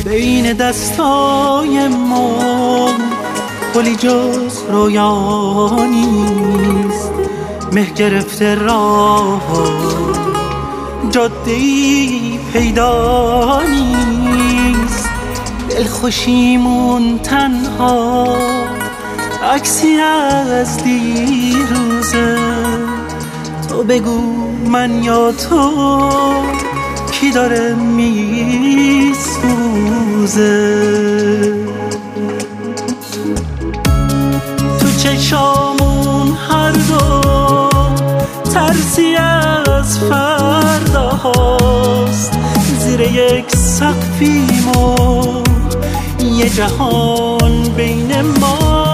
بین دستای ما گلی جز رویا نیست، مه گرفته راه جاده‌ای پیدا نیست. دلخوشیمون تنها عکسی از دیروزه، تو بگو من یا تو کی داره میسوزه. تو چشامون هر دو ترسی از فردا هاست، زیر یک سقفیم و یه جهان بین ما.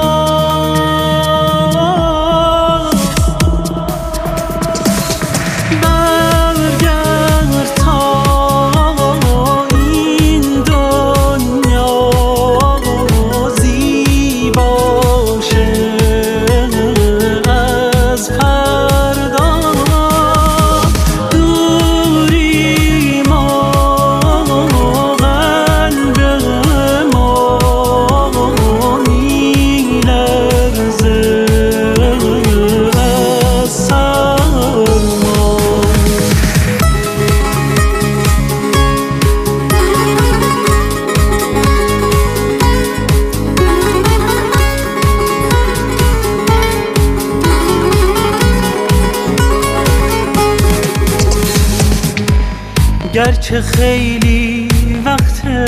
گرچه خیلی وقته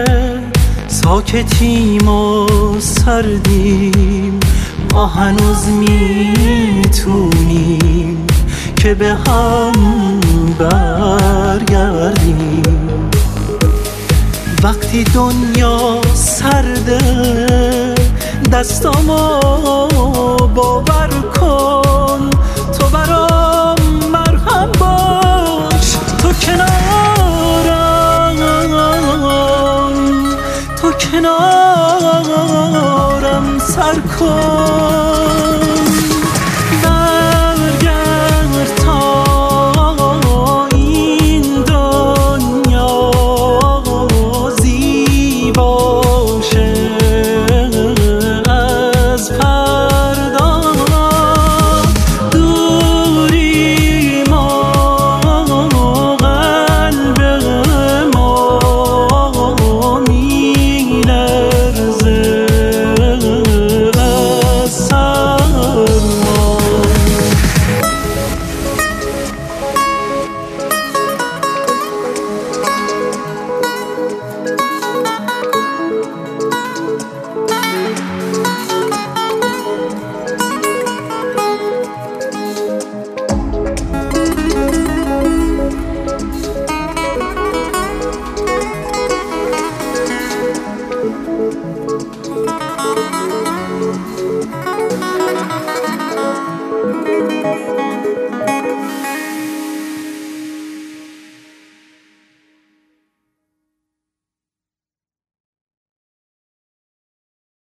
ساکتیم و سردیم، ما هنوز میتونیم که به هم برگردیم. وقتی دنیا سرده دستامو باور کن، تو برام مرهم باش. تو کنارم سر کن.